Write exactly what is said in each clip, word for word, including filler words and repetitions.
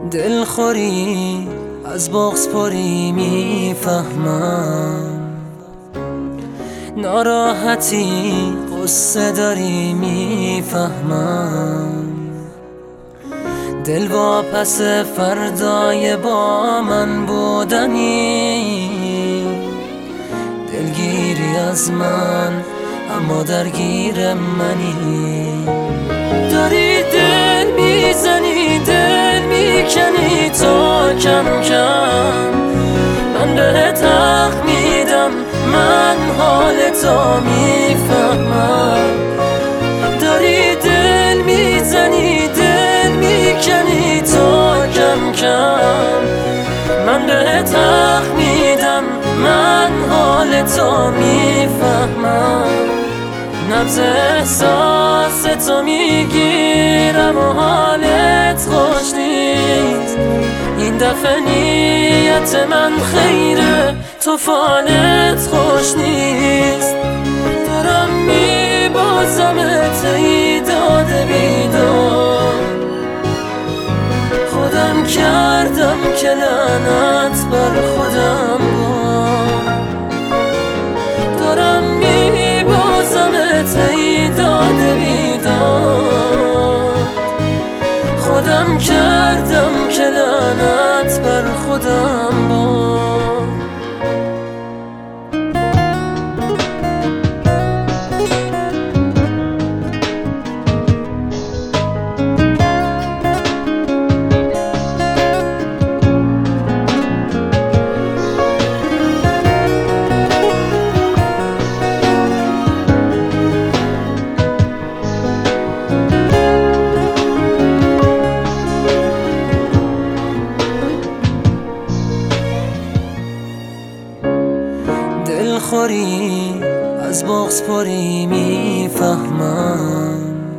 دلخوری از بغض پری میفهمم، ناراحتی قصه داری میفهمم. دل واپس فردای با من بودنی، دلگیری از من اما درگیر منی. داری دل میزنی دل میکنی تا کم کم من بهت حق میدم، من حالتو میفهمم. داری دل میزنی دل میکنی تا کم کم من بهت حق میدم، من حالتو میفهمم. نبض احساس تو میگیرم و حالت خوش نیست. این دفعه نیت من خیره تو فالت خوش نیست. دارم میبازمت ای داده بیدار، خودم کردم که لعنت بر خودم بار. دارم میبازمت ای داده بیدار، خودم کردم که لعنت بر خودم بار. دلخوری از بغض پری میفهمم،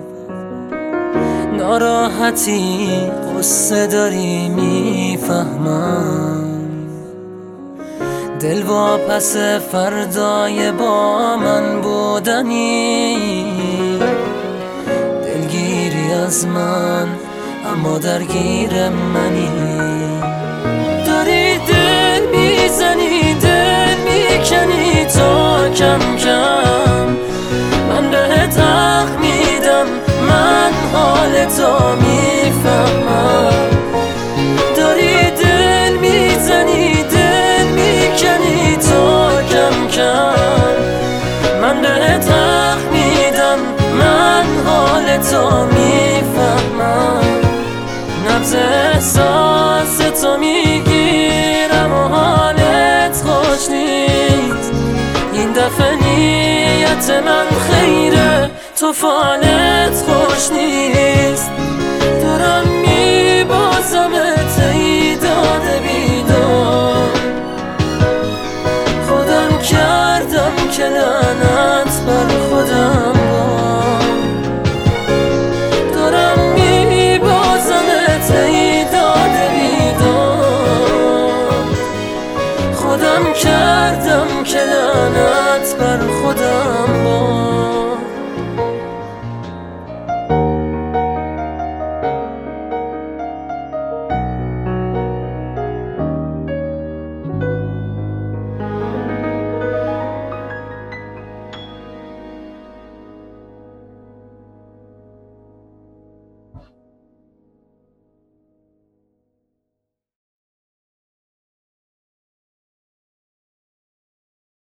ناراحتی قصه داری میفهمم. دل واپس فردای با من بودنی، دلگیری از من اما درگیر منی. داری دل میزنی دل میکنی تا کم کم من بهت حق میدم، من حالتو میفهمم. داری دل میزنی دل میکنی تا کم کم من بهت حق میدم، من حالتو میفهمم. نبض احساس تو میگیرم و حالت خوش نیست. این دفعه نیت من خیره تو فالت خوش نیست. دارم میبازمت